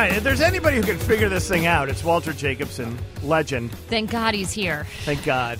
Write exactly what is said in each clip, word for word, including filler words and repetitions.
right, if there's anybody who can figure this thing out, it's Walter Jacobson, legend. Thank God he's here. Thank God.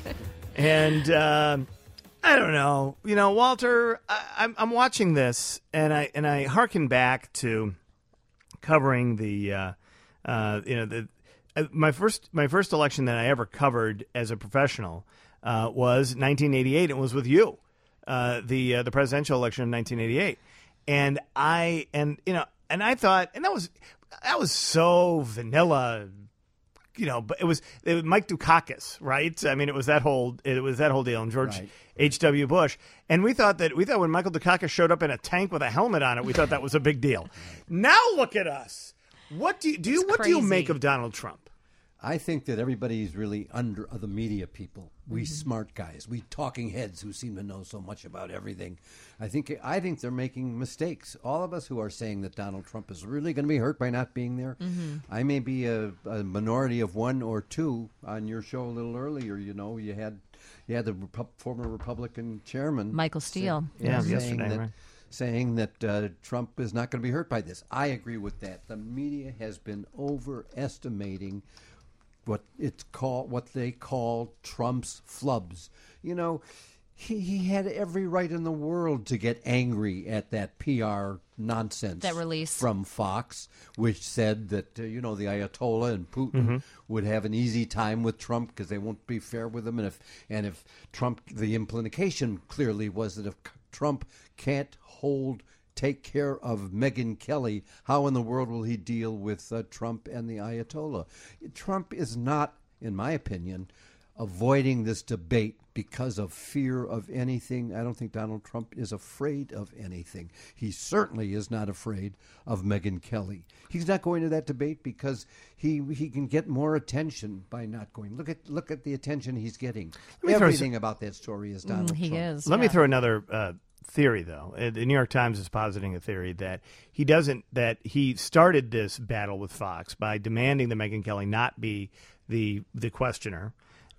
and uh, I don't know, you know, Walter. I, I'm, I'm watching this, and I and I hearken back to covering the, uh, uh, you know, the uh, my first my first election that I ever covered as a professional uh, was nineteen eighty-eight. It was with you, uh, the uh, the presidential election of nineteen eighty-eight, and I and you know. And I thought, and that was that was so vanilla, you know. But it was, it was Mike Dukakis, right? I mean, it was that whole it was that whole deal, and George Right. H W. Bush. And we thought that we thought when Michael Dukakis showed up in a tank with a helmet on it, we thought that was a big deal. Now look at us. What do you do? You, It's what do you crazy. make of Donald Trump? I think that everybody's really under uh, the media people. We Mm-hmm. smart guys, we talking heads who seem to know so much about everything. I think I think they're making mistakes. All of us who are saying that Donald Trump is really going to be hurt by not being there. Mm-hmm. I may be a, a minority of one or two. On your show a little earlier, you know, you had you had the Repu- former Republican chairman Michael Steele. say- Yeah, saying yesterday, that, right. saying that uh, Trump is not going to be hurt by this. I agree with that. The media has been overestimating what it's called, what they call Trump's flubs. You know, he, he had every right in the world to get angry at that P R nonsense That release. from Fox, which said that uh, you know the Ayatollah and Putin Mm-hmm. would have an easy time with Trump because they won't be fair with him, and if and if Trump, the implication clearly was that if Trump can't hold. Take care of Megyn Kelly. How in the world will he deal with uh, Trump and the Ayatollah? Trump is not, in my opinion, avoiding this debate because of fear of anything. I don't think Donald Trump is afraid of anything. He certainly is not afraid of Megyn Kelly. He's not going to that debate because he he can get more attention by not going. Look at look at the attention he's getting. me throw Everything about that story is Donald Mm, he Trump. is. Let me yeah. throw another uh, theory, though. Uh, The New York Times is positing a theory that he doesn't, that he started this battle with Fox by demanding that Megyn Kelly not be the the questioner,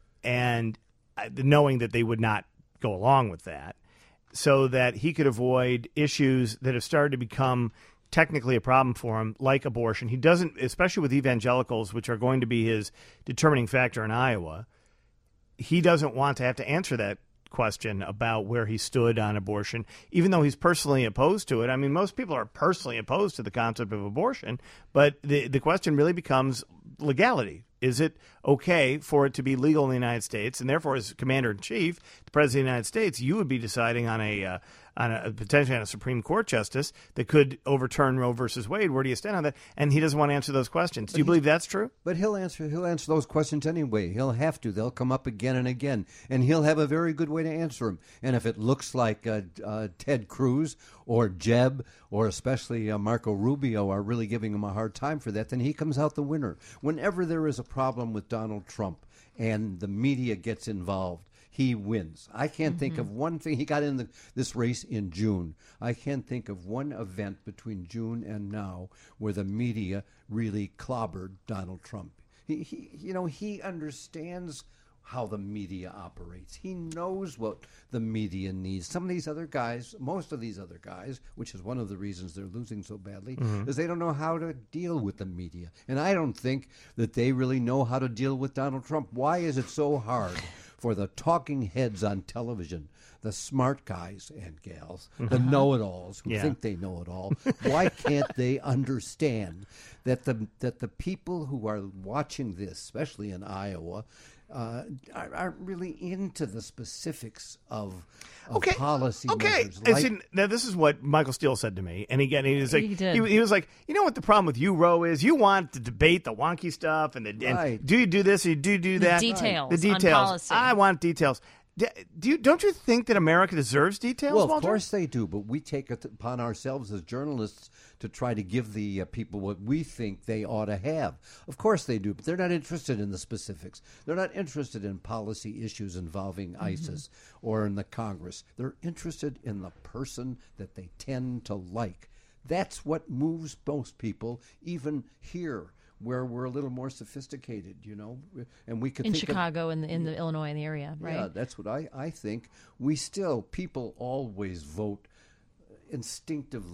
and uh, knowing that they would not go along with that, so that he could avoid issues that have started to become technically a problem for him, like abortion. He doesn't, especially with evangelicals, which are going to be his determining factor in Iowa, he doesn't want to have to answer that question about where he stood on abortion, even though he's personally opposed to it. I mean, most people are personally opposed to the concept of abortion, but the the question really becomes legality. Is it okay for it to be legal in the United States? And therefore, as commander-in-chief, the president of the United States, you would be deciding on a uh, on a potentially on a Supreme Court justice that could overturn Roe versus Wade. Where do you stand on that? And he doesn't want to answer those questions. Do you believe that's true? But he'll answer. He'll answer those questions anyway. He'll have to. They'll come up again and again, and he'll have a very good way to answer them. And if it looks like uh, uh, Ted Cruz or Jeb or especially uh, Marco Rubio are really giving him a hard time for that, then he comes out the winner. Whenever there is a problem with Donald Trump and the media gets involved, he wins. I can't think of one thing. He got in the, this race in June. I can't think of one event between June and now where the media really clobbered Donald Trump. He, he you know, he understands how the media operates. He knows what the media needs. Some of these other guys, most of these other guys, which is one of the reasons they're losing so badly, is they don't know how to deal with the media. And I don't think that they really know how to deal with Donald Trump. Why is it so hard for the talking heads on television, the smart guys and gals, the know-it-alls who Yeah. think they know it all? Why can't they understand that the that the people who are watching this, especially in Iowa, uh, are, aren't really into the specifics of, of Okay. policy Okay. measures? As Like- in- now, this is what Michael Steele said to me, and again, he was like, He did. he, he was like, you know what the problem with you, Roe, is? You want to debate the wonky stuff, and the and Right. do you do this, or do you do that? details The on details. policy. I want details. D- Do you, don't you think that America deserves details, Well, of Walter? course they do, but we take it upon ourselves as journalists to try to give the uh, people what we think they ought to have. Of course they do, but they're not interested in the specifics. They're not interested in policy issues involving ISIS or in the Congress. They're interested in the person that they tend to like. That's what moves most people, even here, where we're a little more sophisticated, you know, and we could in think of, Chicago and in, in the Illinois in the area, right? yeah, that's what I, I think. We still, people always vote instinctively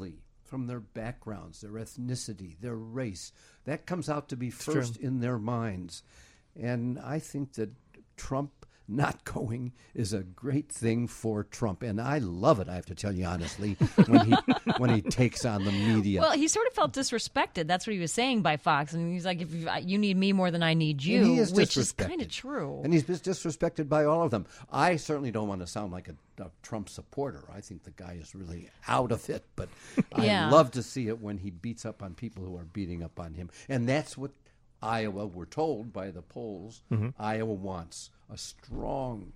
from their backgrounds, their ethnicity, their race. That comes out to be first in their minds. And I think that Trump not going is a great thing for Trump, and I love it. I have to tell you honestly, when he when he takes on the media. Well, he sort of felt disrespected. That's what he was saying by Fox, and he's like, "If you, you need me more than I need you," And he is which is disrespected. kind of true. And he's dis- disrespected by all of them. I certainly don't want to sound like a, a Trump supporter. I think the guy is really out of it, but Yeah. I love to see it when he beats up on people who are beating up on him, and that's what Iowa, we're told by the polls, Iowa wants a strong,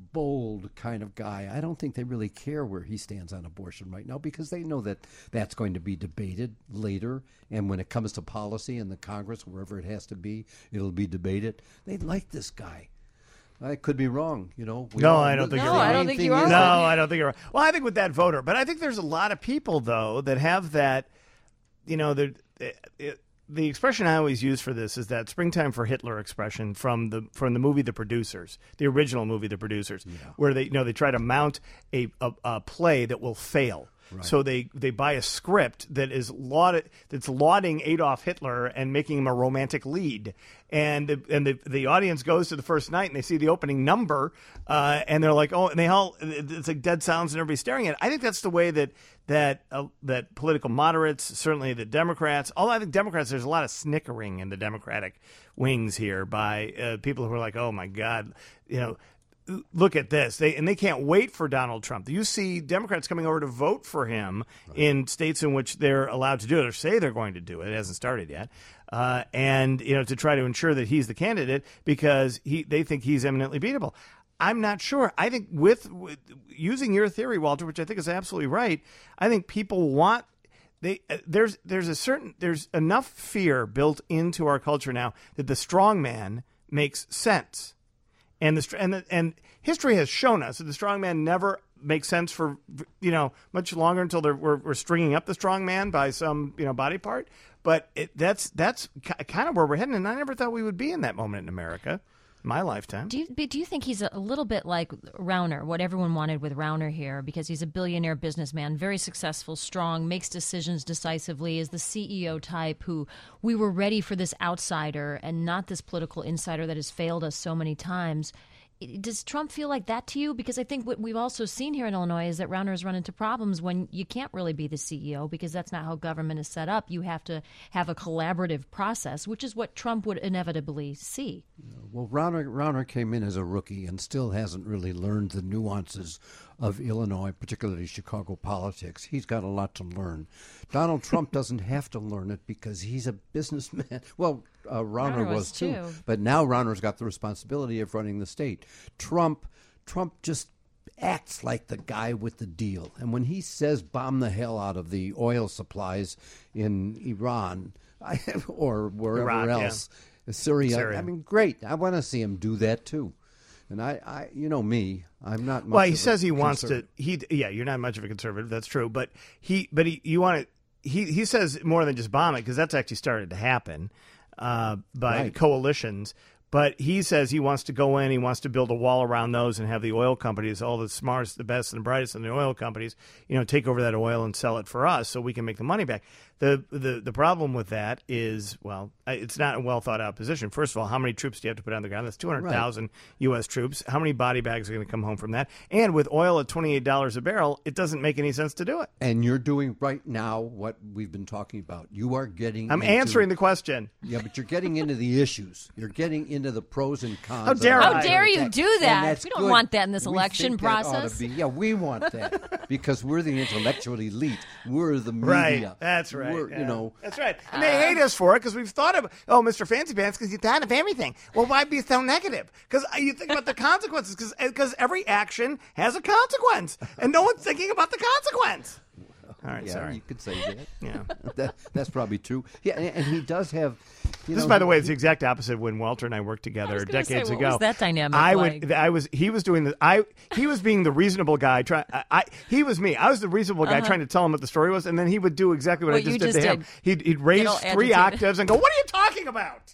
bold kind of guy. I don't think they really care where he stands on abortion right now because they know that that's going to be debated later. And when it comes to policy in the Congress, wherever it has to be, it'll be debated. They like this guy. I could be wrong, you know. We No, all- I don't think No, you're I right. don't main think thing you are. is No, that- I don't think you're right. Well, I think with that voter, but I think there's a lot of people though that have that. You know, the it, the expression I always use for this is that "springtime for Hitler" expression from the from the movie The Producers, the original movie The Producers, where they you know they try to mount a a, a play that will fail. So they, they buy a script that is lauded, that's lauding Adolf Hitler and making him a romantic lead, and the, and the the audience goes to the first night and they see the opening number, uh, and they're like, oh, and they all it's like dead silence and everybody's staring at it. I think that's the way that that uh, that political moderates, certainly the Democrats, although I think Democrats, there's a lot of snickering in the Democratic wings here by uh, people who are like, oh my God, you know. Look at this. They and they can't wait for Donald Trump. You see Democrats coming over to vote for him right. in states in which they're allowed to do it or say they're going to do it. It hasn't started yet. Uh, and, you know, to try to ensure that he's the candidate because he they think he's eminently beatable. I'm not sure. I think with, with using your theory, Walter, which I think is absolutely right, I think people want They, uh, there's there's a certain there's enough fear built into our culture now that the strong man makes sense. And the and the, and history has shown us that the strong man never makes sense for you know much longer until they're, we're, we're stringing up the strong man by some you know body part. But it, that's that's kind of where we're heading, and I never thought we would be in that moment in America, in my lifetime. Do you do you think he's a little bit like Rauner, what everyone wanted with Rauner here, because he's a billionaire businessman, very successful, strong, makes decisions decisively, is the C E O type who we were ready for this outsider and not this political insider that has failed us so many times. Does Trump feel like that to you? Because I think what we've also seen here in Illinois is that Rauner has run into problems when you can't really be the C E O because that's not how government is set up. You have to have a collaborative process, which is what Trump would inevitably see. Well, Rauner, Rauner came in as a rookie and still hasn't really learned the nuances of Illinois, particularly Chicago politics. He's got a lot to learn. Donald Trump doesn't have to learn it because he's a businessman. Well, uh, Rauner, Rauner was, was too, too. but now Rauner's got the responsibility of running the state. Trump, Trump just acts like the guy with the deal. And when he says bomb the hell out of the oil supplies in Iran I, or wherever Iraq, else, Syria, Syria, I mean, great. I want to see him do that too. And I, I, you know me, I'm not much Well, he of a says he wants to. conservative. He, yeah, you're not much of a conservative. That's true. But he, but he, you want to. He, he says more than just bomb it because that's actually started to happen uh, by Right. coalitions. But he says he wants to go in. He wants to build a wall around those and have the oil companies, all the smartest, the best, and the brightest in the oil companies, you know, take over that oil and sell it for us so we can make the money back. The the the problem with that is, well, it's not a well thought out position. First of all, how many troops do you have to put on the ground? That's two hundred thousand U S troops. How many body bags are going to come home from that? And with oil at twenty-eight dollars a barrel, it doesn't make any sense to do it. And you're doing right now what we've been talking about. You are getting I'm into, answering the question. Yeah, but you're getting into the issues. You're getting into the pros and cons. How dare of I? it. How dare you And do that? that's We don't good. want that in this We election think that ought to process. be- yeah, we want that because we're the intellectual elite. We're the media. Right, that's right. We're, yeah. You know, that's right. And they hate us for it because we've thought of, oh, Mister Fancy Pants, because you thought of everything. Well, why be so negative? Because you think about the consequences. Because every action has a consequence, and no one's thinking about the consequence. All right, yeah, sorry. you could say that. Yeah. that that's probably true. Yeah, and, and he does have. You This, know, by the way, is the exact opposite of when Walter and I worked together was gonna say, decades what ago. was that dynamic I like? would. I was. He was doing the. I. He was being the reasonable guy. Try. I. I he was me. I was the reasonable guy Uh-huh. trying to tell him what the story was, and then he would do exactly what, What I just you did just to him. did. He'd, he'd raise all three agitated. octaves and go, "What are you talking about?"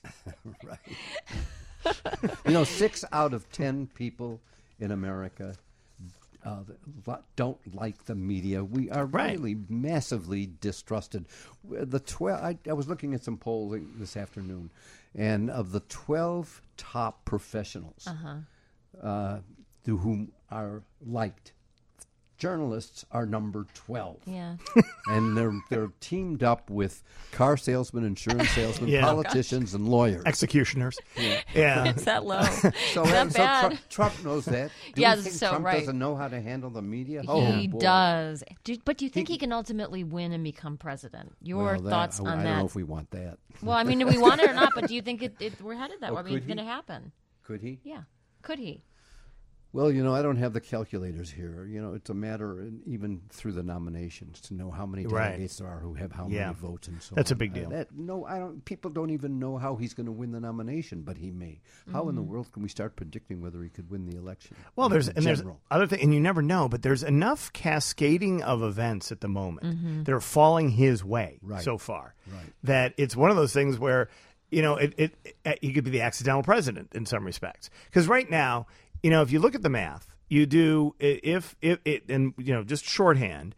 You know, six out of ten people in America uh, don't like the media. We are Right. really massively distrusted. The twelve. I, I was looking at some polling this afternoon, and of the twelve top professionals Uh-huh. uh, to whom are liked, journalists are number twelve. Yeah. And they're they're teamed up with car salesmen, insurance salesmen, Yeah. politicians, and lawyers. Executioners. Yeah. It's that low. So, Is that and so bad? Trump, Trump knows that. Do Yeah, you think so, Trump right. doesn't know how to handle the media? He Oh, boy. does. Do, but do you think he, can ultimately win and become president? Your Well, that- thoughts I, on I that? don't know if we want that. Well, I mean, do we want it or not? But do you think it, it, we're headed that Oh, way? I mean, could it's going to he? happen. Could he? Yeah. Could he? Well, you know, I don't have the calculators here. You know, it's a matter, in- even through the nominations, to know how many Right. delegates there are who have how Yeah. many votes and so That's a on. big Uh, deal. that, no, I don't. People don't even know how he's going to win the nomination, but he may. How Mm-hmm. in the world can we start predicting whether he could win the election? Well, in there's and there's general? other thing, and you never know, but there's enough cascading of events at the moment Mm-hmm. that are falling his way Right. so far Right. that it's one of those things where you know it, it, it he could be the accidental president in some respects. Because right now, you know, if you look at the math, you do if if it and you know just shorthand,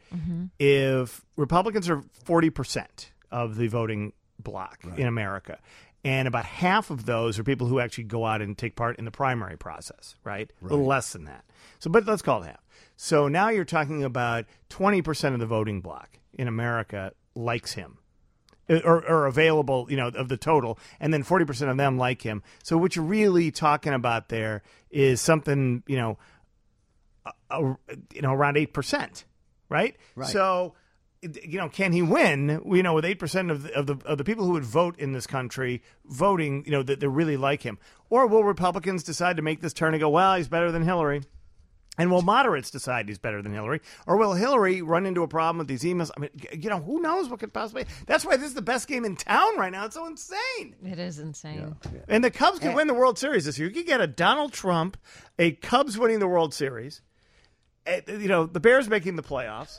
if Republicans are forty percent of the voting bloc in America. And about half of those are people who actually go out and take part in the primary process, right? A little less than that. So, but let's call it half. So now you're talking about twenty percent of the voting bloc in America likes him. Or, or available, you know, of the total, and then forty percent of them like him. So what you're really talking about there is something, you know, uh, you know, around eight percent, right? Right. So, you know, can he win? You know, with eight percent of the, of the of the people who would vote in this country voting, you know, that they really like him, or will Republicans decide to make this turn and go, well, he's better than Hillary? And will moderates decide he's better than Hillary? Or will Hillary run into a problem with these emails? I mean, you know, who knows what could possibly... That's why this is the best game in town right now. It's so insane. It is insane. And the Cubs could win the World Series this year. You could get a Donald Trump, a Cubs winning the World Series, eh, you know, the Bears making the playoffs,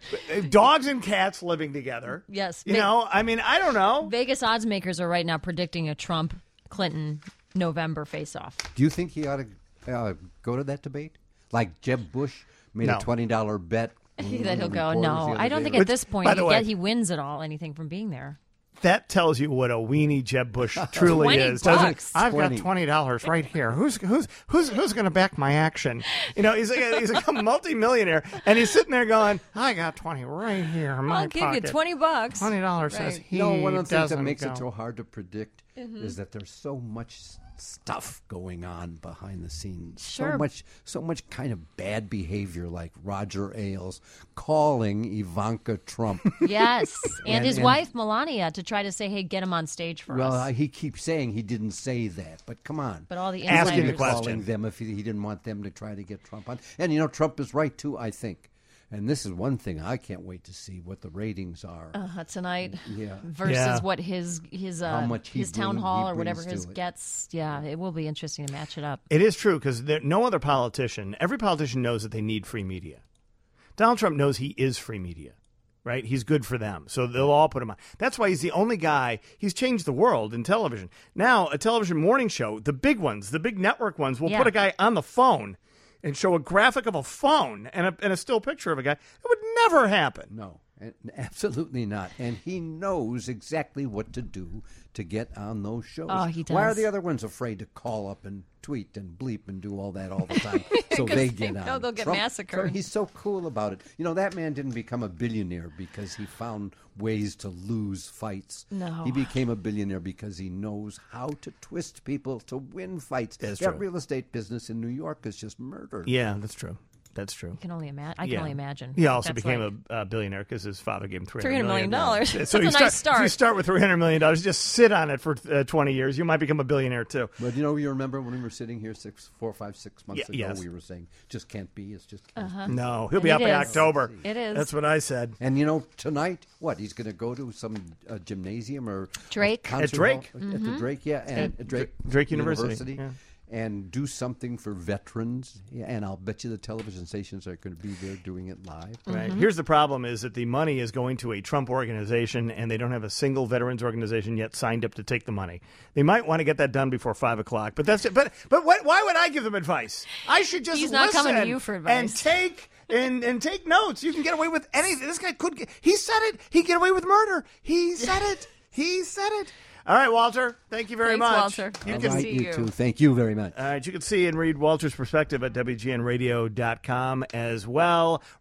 dogs and cats living together. Yes. You Ve- know, I mean, I don't know. Vegas odds makers are right now predicting a Trump-Clinton November face-off. Do you think he ought to uh, go to that debate? Like Jeb Bush made No. a twenty dollar bet. that he'll on go, reporters no. the other I don't day. think at Which, this point by the he, way- get, he wins at all anything from being there. That tells you what a weenie Jeb Bush truly twenty is, doesn't it? bucks. I've twenty. got twenty dollars right here. Who's who's who's who's going to back my action? You know, he's a, he's a multi-millionaire, and he's sitting there going, "I got twenty right here in my I'll give pocket. you twenty bucks. Twenty dollars Right. says he No, one of the things that doesn't makes go. it so hard to predict Mm-hmm. is that there's so much s- stuff going on behind the scenes. Sure. So much, so much kind of bad behavior, like Roger Ailes calling Ivanka Trump. Yes. And, And- his and- wife, Melania, to try to say, hey, get him on stage for well, us. I, he keeps saying he didn't say that, but come on. But all the Asking the insiders. question. Calling them if he, he didn't want them to try to get Trump on. And, you know, Trump is right, too, I think. And this is one thing I can't wait to see what the ratings are. Uh, tonight Yeah. versus Yeah. what his his uh, How much he his town bring- hall he or whatever brings his to it. gets. Yeah, it will be interesting to match it up. It is true because no other politician, every politician knows that they need free media. Donald Trump knows he is free media, right? He's good for them. So they'll all put him on. That's why he's the only guy. He's changed the world in television. Now, a television morning show, the big ones, the big network ones, will Yeah. put a guy on the phone and show a graphic of a phone and a, and a still picture of a guy. It would never happen. No, and- absolutely not. And he knows exactly what to do to get on those shows. Oh, he Why are does. the other ones afraid to call up and tweet and bleep and do all that all the time so they they get know on? they'll get Trump- massacred. Trump, he's so cool about it. You know, that man didn't become a billionaire because he found ways to lose fights. No. He became a billionaire because he knows how to twist people to win fights. That's that true. real estate business in New York is just murder. Yeah, that's true. That's true. I can only imagine. I can Yeah. only imagine. He also That's became like- a uh, billionaire because his father gave him three three hundred hundred million million dollars. So That's you a start, nice start. If you start with three hundred million dollars, just sit on it for uh, twenty years. You might become a billionaire too. But you know, you remember when we were sitting here six, four, five, six months Yeah, ago, yes. we were saying, just can't be. It's just can't Uh-huh. be. No, he'll And be it out by is. October. It is. That's what I said. And you know, tonight, what he's going to go to some uh, gymnasium or Drake. a concert At Drake. hall? At the Drake, yeah, and at Drake Drake University, yeah. and do something for veterans. Yeah, and I'll bet you the television stations are going to be there doing it live. Right. Here's the problem is that the money is going to a Trump organization, and they don't have a single veterans organization yet signed up to take the money. They might want to get that done before five o'clock, but that's it. But but what, why would I give them advice? I should just He's not listen coming to you for advice. and take and and take notes. You can get away with anything. This guy could get, he said it. He get away with murder. He said it. He said it. All right, Walter. Thank you very Thanks, much. Walter. You Good can to Right, see you you. too. Thank you very much. All right, you can see and read Walter's perspective at W G N radio dot com as well.